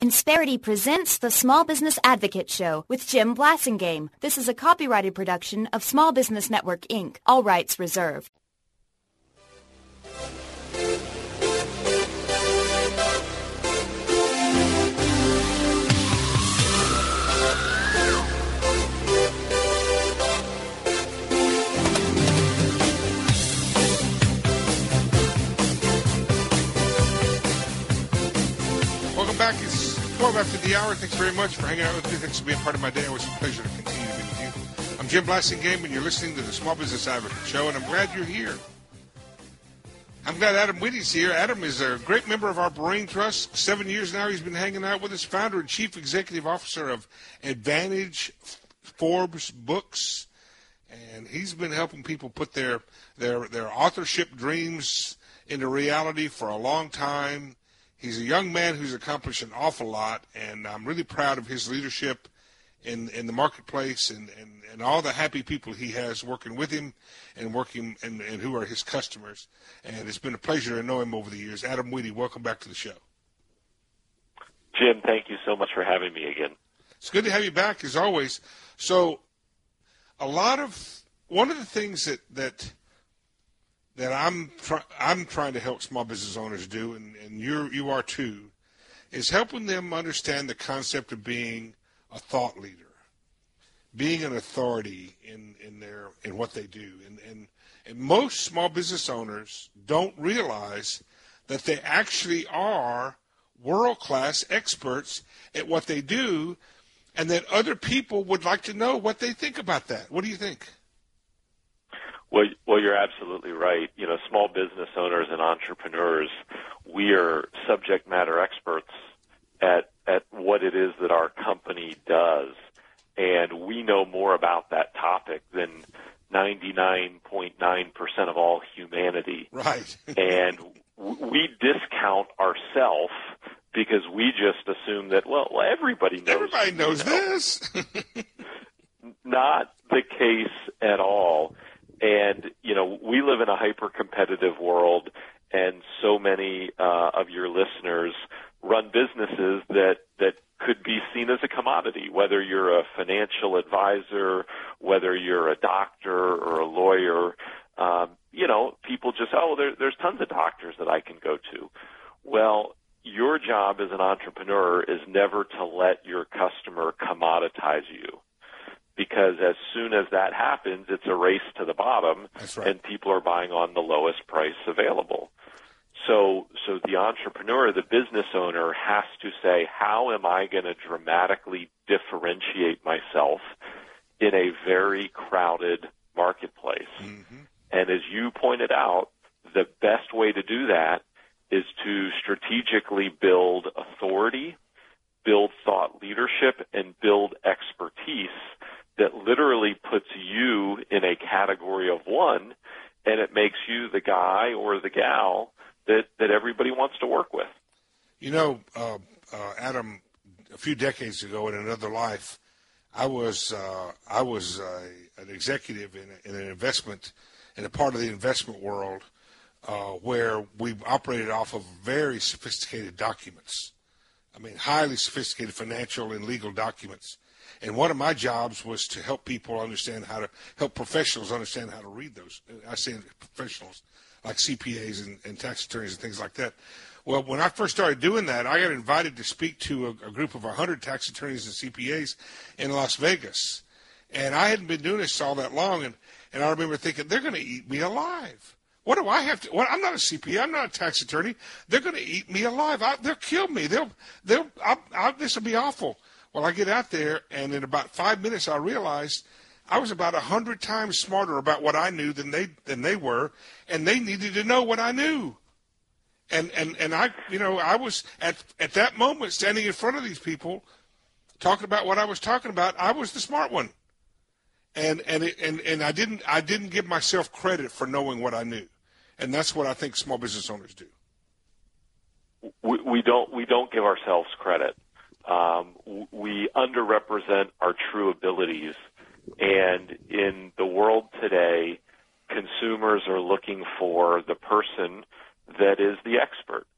Insperity presents the Small Business Advocate Show with Jim Blasingame. This is a copyrighted production of Small Business Network, Inc., all rights reserved. Welcome back. It's 12 after the hour. Thanks very much for hanging out with me. Thanks for being part of my day. Always a pleasure to continue to be with you. I'm Jim Blasingame, and you're listening to the Small Business Advocate Show, and I'm glad you're here. I'm glad Adam Whitty's here. Adam is a great member of our Brain Trust. 7 years now he's been hanging out with us, founder and chief executive officer of Advantage Forbes Books, and he's been helping people put their authorship dreams into reality for a long time. He's a young man who's accomplished an awful lot, and I'm really proud of his leadership in the marketplace and all the happy people he has working with him and who are his customers. And it's been a pleasure to know him over the years. Adam Whitty, welcome back to the show. Jim, thank you so much for having me again. It's good to have you back, as always. So one of the things that I'm trying to help small business owners do, and you are too, is helping them understand the concept of being a thought leader, being an authority in what they do. And most small business owners don't realize that they actually are world-class experts at what they do, and that other people would like to know what they think about that. What do you think? Well, you're absolutely right. You know, small business owners and entrepreneurs, we are subject matter experts at what it is that our company does. And we know more about that topic than 99.9% of all humanity. Right. And we discount ourselves because we just assume that, well, everybody knows. Everybody knows this. Not the case at all. And, you know, we live in a hyper-competitive world, and so many of your listeners run businesses that could be seen as a commodity, whether you're a financial advisor, whether you're a doctor or a lawyer. You know, people just, there's tons of doctors that I can go to. Well, your job as an entrepreneur is never to let your customer commoditize you. Because as soon as that happens, it's a race to the bottom, That's right. And people are buying on the lowest price available. So the entrepreneur, the business owner, has to say, how am I going to dramatically differentiate myself in a very crowded marketplace? Mm-hmm. And as you pointed out, the best way to do that is to strategically build authority, build thought leadership, and build expertise that literally puts you in a category of one, and it makes you the guy or the gal that everybody wants to work with. You know, Adam, a few decades ago in another life, I was an executive in an investment, in a part of the investment world where we operated off of very sophisticated documents. I mean, highly sophisticated financial and legal documents. And one of my jobs was to help people help professionals understand how to read those. I say professionals, like CPAs and tax attorneys and things like that. Well, when I first started doing that, I got invited to speak to a group of 100 tax attorneys and CPAs in Las Vegas. And I hadn't been doing this all that long, and I remember thinking, they're going to eat me alive. What do I have to? Well, I'm not a CPA. I'm not a tax attorney. They're going to eat me alive. They'll kill me. This will be awful. Well, I get out there, and in about 5 minutes, I realized I was about 100 times smarter about what I knew than they were, and they needed to know what I knew. And I was at that moment standing in front of these people, talking about what I was talking about. I was the smart one, and I didn't give myself credit for knowing what I knew, and that's what I think small business owners do. We don't give ourselves credit. We underrepresent our true abilities, and in the world today, consumers are looking for the person that is the expert.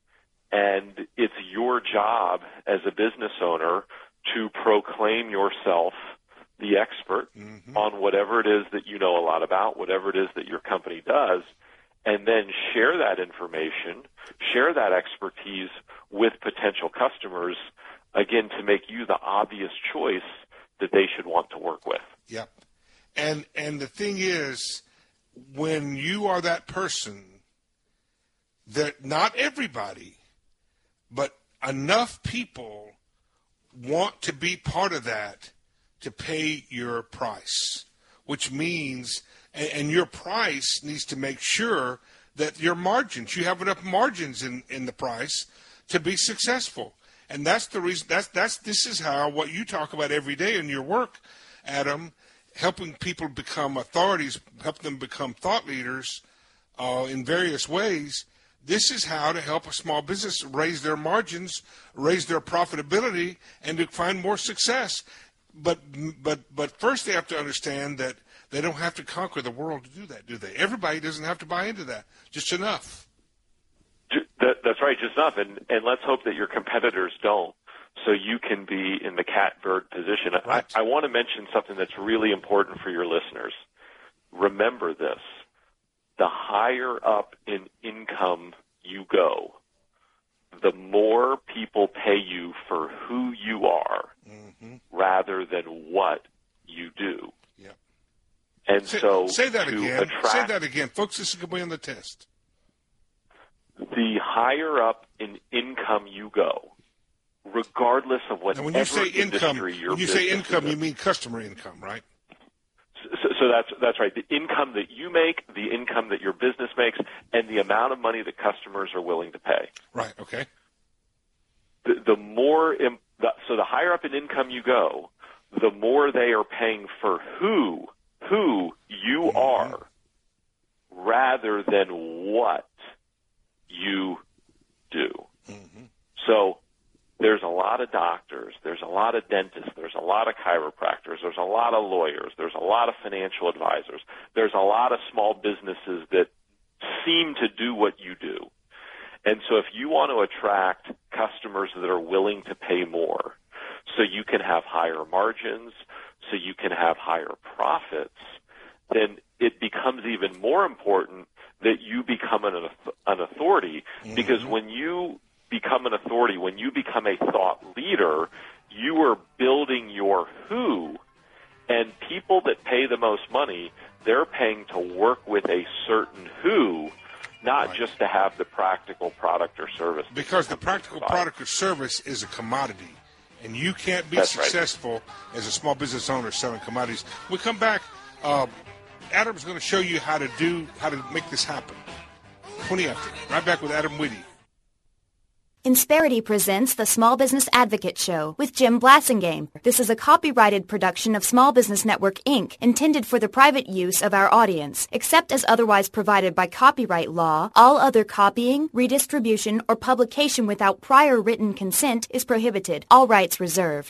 And it's your job as a business owner to proclaim yourself the expert on whatever it is that you know a lot about, whatever it is that your company does, and then share that information, share that expertise with potential customers, again, to make you the obvious choice that they should want to work with. Yep. And the thing is, when you are that person, that not everybody, but enough people want to be part of that to pay your price, which means, and your price needs to make sure that your margins, you have enough margins in the price to be successful. And that's the reason, this is how, what you talk about every day in your work, Adam, helping people become authorities, help them become thought leaders in various ways. This is how to help a small business raise their margins, raise their profitability, and to find more success. But first they have to understand that they don't have to conquer the world to do that, do they? Everybody doesn't have to buy into that. Just enough. That's right, just enough. And let's hope that your competitors don't, so you can be in the catbird position. Right. I want to mention something that's really important for your listeners. Remember this. The higher up in income you go, the more people pay you for who you are rather than what you do. Yep. And say that again. Say that again. Folks, this is going to be on the test. The higher up in income you go, regardless of whatever industry your business is in. When you say income, you mean customer income, right? So that's right. The income that you make, the income that your business makes, and the amount of money that customers are willing to pay. Right. Okay. So the higher up in income you go, the more they are paying for who you are, rather than what you do. So there's a lot of doctors, there's a lot of dentists, there's a lot of chiropractors, there's a lot of lawyers, there's a lot of financial advisors, there's a lot of small businesses that seem to do what you do. And so if you want to attract customers that are willing to pay more, so you can have higher margins, so you can have higher profits, then it becomes even more important that you become an authority, because when you become an authority, when you become a thought leader, you are building your who, and people that pay the most money, they're paying to work with a certain who, not just to have the practical product or service. Because the practical product or service is a commodity, and you can't be successful as a small business owner selling commodities. When we come back, Adam's going to show you how to make this happen. 20 after. Right back with Adam Whitty. Insperity presents the Small Business Advocate Show with Jim Blasingame. This is a copyrighted production of Small Business Network, Inc., intended for the private use of our audience. Except as otherwise provided by copyright law, all other copying, redistribution, or publication without prior written consent is prohibited. All rights reserved.